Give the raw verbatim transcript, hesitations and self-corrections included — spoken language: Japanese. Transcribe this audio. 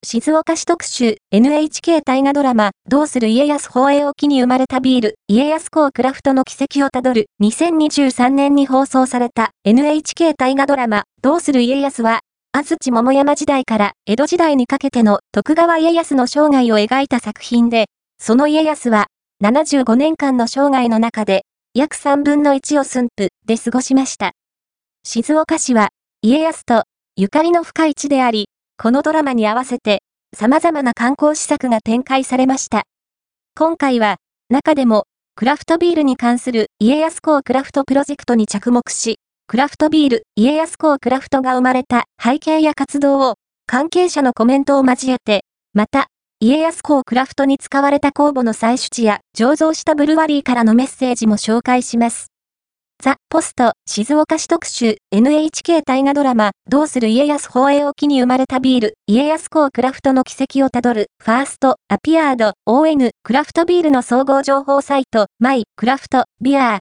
静岡市特集 エヌエイチケー 大河ドラマどうする家康放映を機に生まれたビール家康公クラフトの軌跡をたどるにせんにじゅうさんねんに放送された エヌエイチケー 大河ドラマどうする家康は安土桃山時代から江戸時代にかけての徳川家康の生涯を描いた作品で、その家康はななじゅうごねんかんの生涯の中で約さんぶんのいちを駿府で過ごしました。静岡市は家康とゆかりの深い地であり、このドラマに合わせて様々な観光施策が展開されました。今回は中でもクラフトビールに関する家康公クラフトプロジェクトに着目し、クラフトビール家康公クラフトが生まれた背景や活動を関係者のコメントを交えて、また家康公クラフトに使われた酵母の採取地や醸造したブルワリーからのメッセージも紹介します。ザ・ポスト、静岡市特集、エヌエイチケー 大河ドラマ、どうする家康放映を機に生まれたビール、家康公クラフトの軌跡をたどる、ファースト、アピアード、オーエヌ、クラフトビールの総合情報サイト、マイ、クラフト、ビアー、